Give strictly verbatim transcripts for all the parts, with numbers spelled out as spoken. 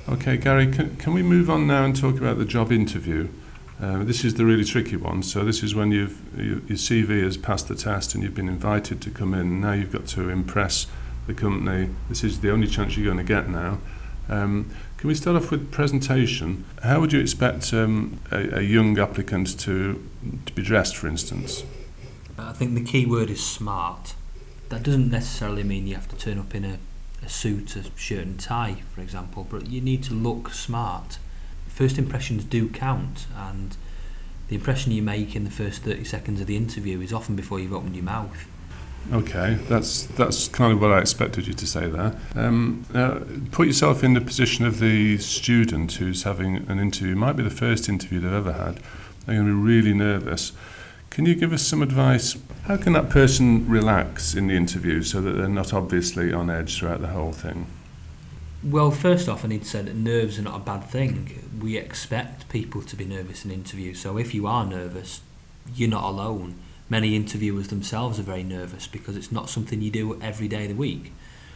Okay, Gary, can, can we move on now and talk about the job interview? Uh, this is the really tricky one. So this is when you've, you, your C V has passed the test and you've been invited to come in. Now you've got to impress the company. This is the only chance you're going to get now. Um, can we start off with presentation? How would you expect um, a, a young applicant to, to be dressed, for instance? I think the key word is smart. That doesn't necessarily mean you have to turn up in a, a suit, a shirt and tie, for example, but you need to look smart. First impressions do count, and the impression you make in the first thirty seconds of the interview is often before you've opened your mouth. Okay, that's that's kind of what I expected you to say there. Um, now, put yourself in the position of the student who's having an interview. It might be the first interview they've ever had. They're going to be really nervous. Can you give us some advice? How can that person relax in the interview so that they're not obviously on edge throughout the whole thing? Well, first off, I need to say that nerves are not a bad thing. We expect people to be nervous in interviews, so if you are nervous, you're not alone. Many interviewers themselves are very nervous because it's not something you do every day of the week.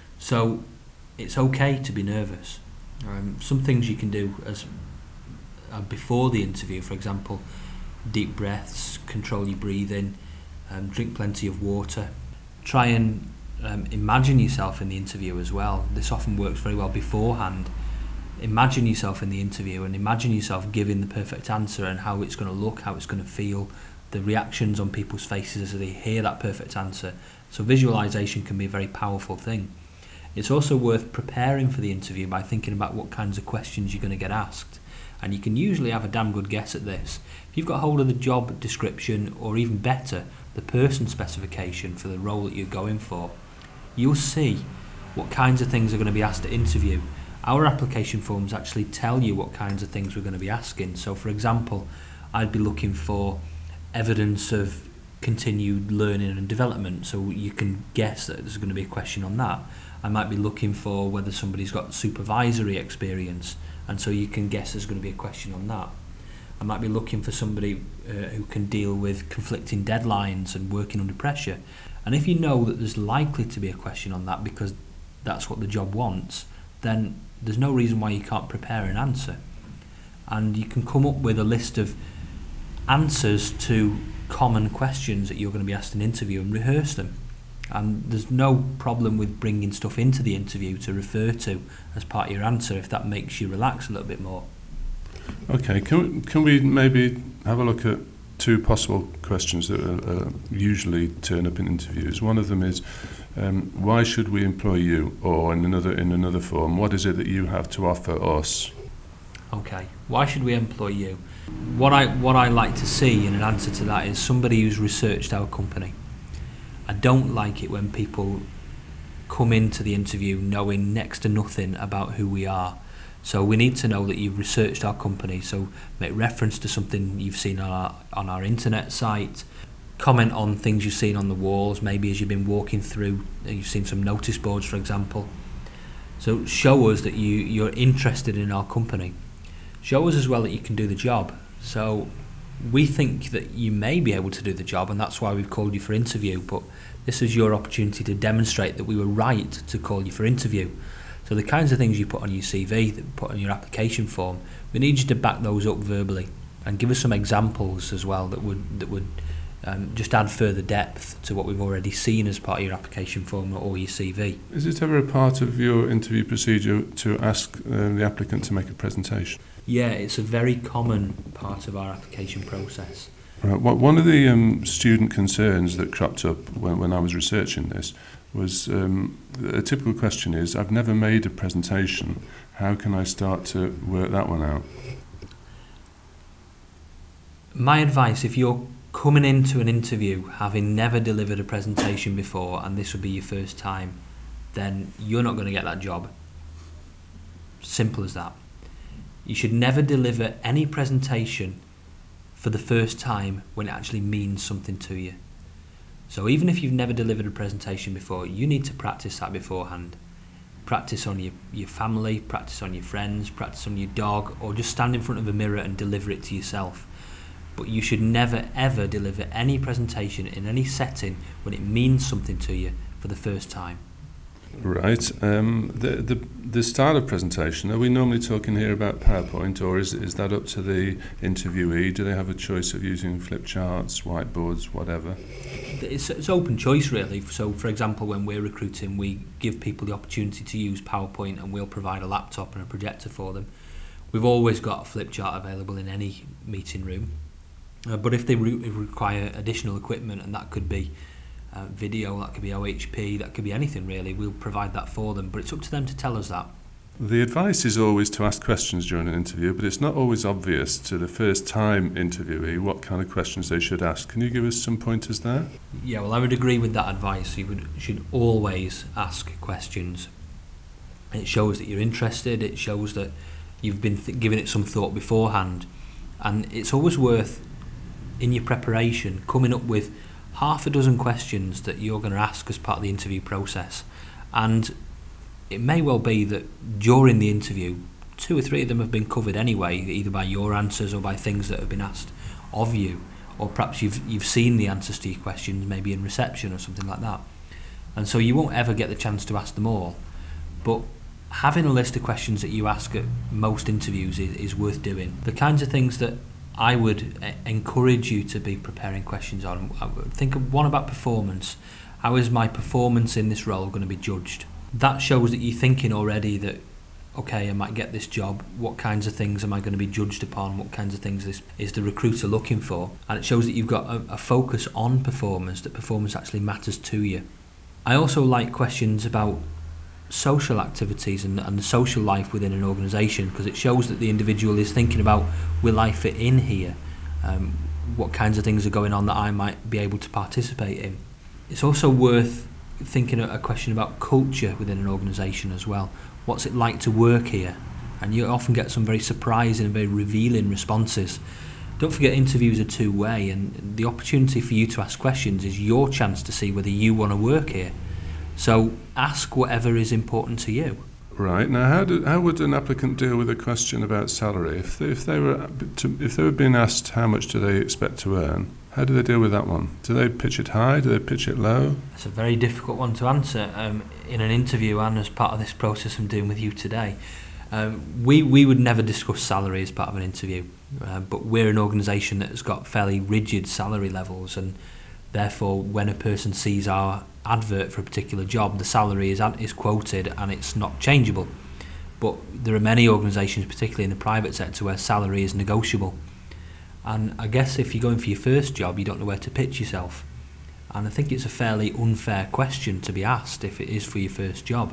So it's okay to be nervous. Um, some things you can do as uh, before the interview, for example, deep breaths, control your breathing, um, drink plenty of water. Try and um, imagine yourself in the interview as well. This often works very well beforehand. Imagine yourself in the interview and imagine yourself giving the perfect answer and how it's going to look, how it's going to feel, the reactions on people's faces as they hear that perfect answer. So visualization can be a very powerful thing. It's also worth preparing for the interview by thinking about what kinds of questions you're going to get asked. And you can usually have a damn good guess at this. If you've got hold of the job description, or even better, the person specification for the role that you're going for, you'll see what kinds of things are going to be asked at interview. Our application forms actually tell you what kinds of things we're going to be asking. So for example, I'd be looking for evidence of continued learning and development, so you can guess that there's going to be a question on that. I might be looking for whether somebody's got supervisory experience, and so you can guess there's going to be a question on that. I might be looking for somebody uh, who can deal with conflicting deadlines and working under pressure. And if you know that there's likely to be a question on that because that's what the job wants, then there's no reason why you can't prepare an answer. And you can come up with a list of answers to common questions that you're going to be asked in an interview and rehearse them. And there's no problem with bringing stuff into the interview to refer to as part of your answer if that makes you relax a little bit more. Okay, can we, can we maybe have a look at two possible questions that are, uh, usually turn up in interviews? One of them is, um, why should we employ you? Or in another in another form, what is it that you have to offer us? Okay, why should we employ you? What I what I like to see in an answer to that is somebody who's researched our company. I don't like it when people come into the interview knowing next to nothing about who we are. So we need to know that you've researched our company. So make reference to something you've seen on our, on our internet site. Comment on things you've seen on the walls, maybe as you've been walking through, you've seen some notice boards, for example. So show us that you, you're interested in our company. Show us as well that you can do the job. So we think that you may be able to do the job, and that's why we've called you for interview, but this is your opportunity to demonstrate that we were right to call you for interview. So the kinds of things you put on your C V, that you put on your application form, we need you to back those up verbally and give us some examples as well that would that would um, just add further depth to what we've already seen as part of your application form or your C V. Is it ever a part of your interview procedure to ask uh, the applicant to make a presentation? Yeah, it's a very common part of our application process. Right. Well, one of the um, student concerns that cropped up when, when I was researching this was um, a typical question is, I've never made a presentation, how can I start to work that one out? My advice, if you're coming into an interview having never delivered a presentation before and this would be your first time, then you're not going to get that job. Simple as that. You should never deliver any presentation for the first time when it actually means something to you. So even if you've never delivered a presentation before, you need to practice that beforehand. Practice on your, your family, practice on your friends, practice on your dog, or just stand in front of a mirror and deliver it to yourself. But you should never ever deliver any presentation in any setting when it means something to you for the first time. Right. Um, the, the the style of presentation, are we normally talking here about PowerPoint, or is is that up to the interviewee? Do they have a choice of using flip charts, whiteboards, whatever? It's, it's open choice, really. So, for example, when we're recruiting, we give people the opportunity to use PowerPoint, and we'll provide a laptop and a projector for them. We've always got a flip chart available in any meeting room. Uh, but if they re- require additional equipment, and that could be uh, video, that could be O H P, that could be anything really, we'll provide that for them. But it's up to them to tell us that. The advice is always to ask questions during an interview, but it's not always obvious to the first time interviewee what kind of questions they should ask. Can you give us some pointers there? Yeah, well, I would agree with that advice. You would should always ask questions. It shows that you're interested. It shows that you've been th- giving it some thought beforehand, and it's always worth, in your preparation, coming up with half a dozen questions that you're going to ask as part of the interview process. And it may well be that during the interview, two or three of them have been covered anyway, either by your answers or by things that have been asked of you, or perhaps you've you've seen the answers to your questions maybe in reception or something like that. And so you won't ever get the chance to ask them all. But having a list of questions that you ask at most interviews is, is worth doing. The kinds of things that I would uh, encourage you to be preparing questions on. I would think of one about performance. How is my performance in this role going to be judged? That shows that you're thinking already that, okay, I might get this job. What kinds of things am I going to be judged upon? What kinds of things is, is the recruiter looking for? And it shows that you've got a, a focus on performance, that performance actually matters to you. I also like questions about social activities and, and the social life within an organisation, because it shows that the individual is thinking about, will I fit in here? Um, what kinds of things are going on that I might be able to participate in? It's also worth thinking a question about culture within an organisation as well. What's it like to work here? And you often get some very surprising and very revealing responses. Don't forget, interviews are two-way, and the opportunity for you to ask questions is your chance to see whether you want to work here. So ask whatever is important to you. Right. Now, how do, how would an applicant deal with a question about salary? If they, if they were to, if they were being asked how much do they expect to earn, how do they deal with that one? Do they pitch it high? Do they pitch it low? It's a very difficult one to answer um, in an interview, and as part of this process I'm doing with you today. Um, we, we would never discuss salary as part of an interview, uh, but we're an organisation that has got fairly rigid salary levels, and therefore when a person sees our advert for a particular job, the salary is is quoted and it's not changeable. But there are many organisations, particularly in the private sector, where salary is negotiable. And I guess if you're going for your first job, you don't know where to pitch yourself. And I think it's a fairly unfair question to be asked if it is for your first job.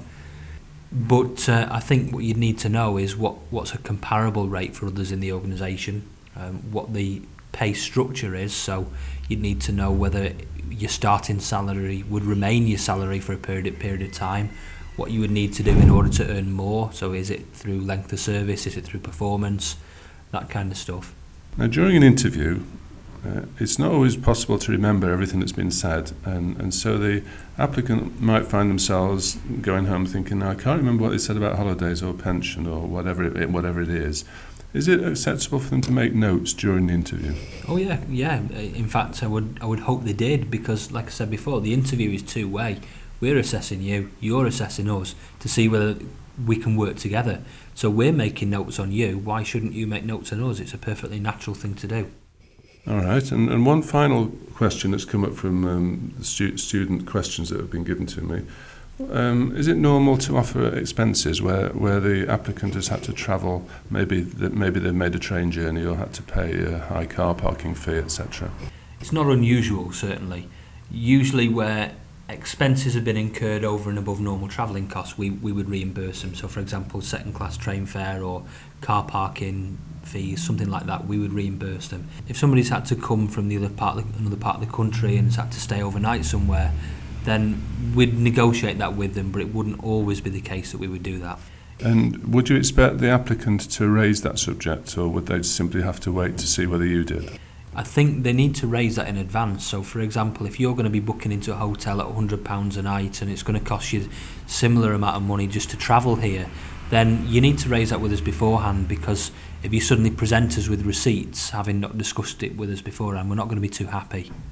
But uh, I think what you'd need to know is what, what's a comparable rate for others in the organisation, um, what the pay structure is. So you'd need to know whether your starting salary would remain your salary for a period period of time, what you would need to do in order to earn more. So is it through length of service, is it through performance, that kind of stuff. Now, during an interview, uh, it's not always possible to remember everything that's been said, and, and so the applicant might find themselves going home thinking, I can't remember what they said about holidays or pension or whatever it, whatever it is. Is it acceptable for them to make notes during the interview? Oh yeah, yeah. In fact, I would I would hope they did, because, like I said before, the interview is two-way. We're assessing you, you're assessing us to see whether we can work together. So we're making notes on you. Why shouldn't you make notes on us? It's a perfectly natural thing to do. All right, and, and one final question that's come up from um, the stu- student questions that have been given to me. Um, is it normal to offer expenses where, where the applicant has had to travel, maybe that maybe they've made a train journey or had to pay a high car parking fee, et cetera? It's not unusual, certainly. Usually where expenses have been incurred over and above normal travelling costs, we, we would reimburse them. So, for example, second class train fare or car parking fees, something like that, we would reimburse them. If somebody's had to come from the other part of the, another part of the country and has had to stay overnight somewhere, then we'd negotiate that with them, but it wouldn't always be the case that we would do that. And would you expect the applicant to raise that subject, or would they simply have to wait to see whether you did? I think they need to raise that in advance. So, for example, if you're going to be booking into a hotel at one hundred pounds a night and it's going to cost you similar amount of money just to travel here, then you need to raise that with us beforehand, because if you suddenly present us with receipts, having not discussed it with us beforehand, we're not going to be too happy.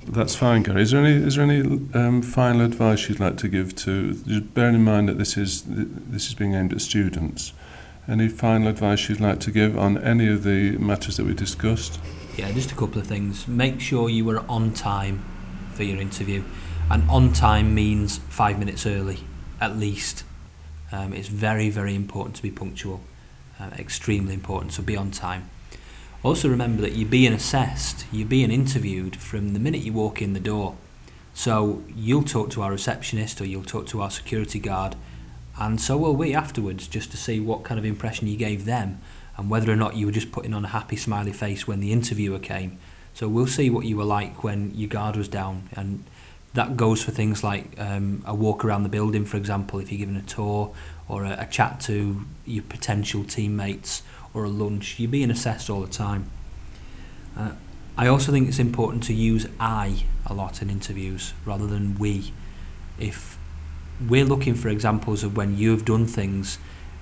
That's fine, Gary. Is there any is there any um, final advice you'd like to give to? Just bearing in mind that this is this is being aimed at students. Any final advice you'd like to give on any of the matters that we discussed? Yeah, just a couple of things. Make sure you were on time for your interview, and on time means five minutes early, at least. Um, it's very, very important to be punctual. Uh, extremely important. So be on time. Also remember that you're being assessed, you're being interviewed from the minute you walk in the door. So you'll talk to our receptionist or you'll talk to our security guard, and so will we afterwards, just to see what kind of impression you gave them and whether or not you were just putting on a happy smiley face when the interviewer came. So we'll see what you were like when your guard was down, and that goes for things like um, a walk around the building, for example, if you're giving a tour, or a, a chat to your potential teammates, or a lunch. You're being assessed all the time. Uh, I also think it's important to use I a lot in interviews rather than we. If we're looking for examples of when you've done things,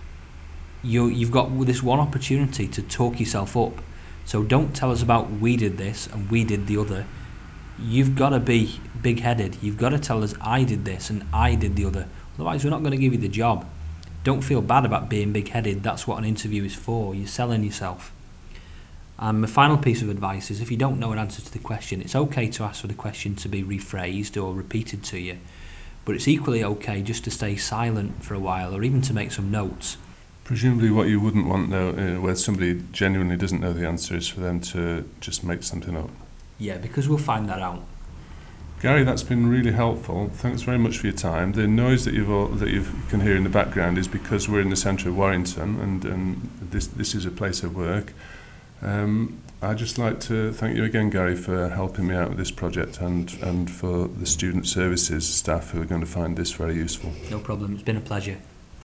you you've got this one opportunity to talk yourself up. So don't tell us about we did this and we did the other. You've got to be big-headed. You've got to tell us I did this and I did the other. Otherwise, we're not going to give you the job. Don't feel bad about being big-headed. That's what an interview is for. You're selling yourself. Um, a final piece of advice is if you don't know an answer to the question, it's okay to ask for the question to be rephrased or repeated to you, but it's equally okay just to stay silent for a while or even to make some notes. Presumably what you wouldn't want, though, uh, where somebody genuinely doesn't know the answer, is for them to just make something up. Yeah, because we'll find that out. Gary, that's been really helpful. Thanks very much for your time. The noise that you've all, that you can hear in the background is because we're in the centre of Warrington, and, and this this is a place of work. Um, I'd just like to thank you again, Gary, for helping me out with this project, and, and for the student services staff who are going to find this very useful. No problem. It's been a pleasure.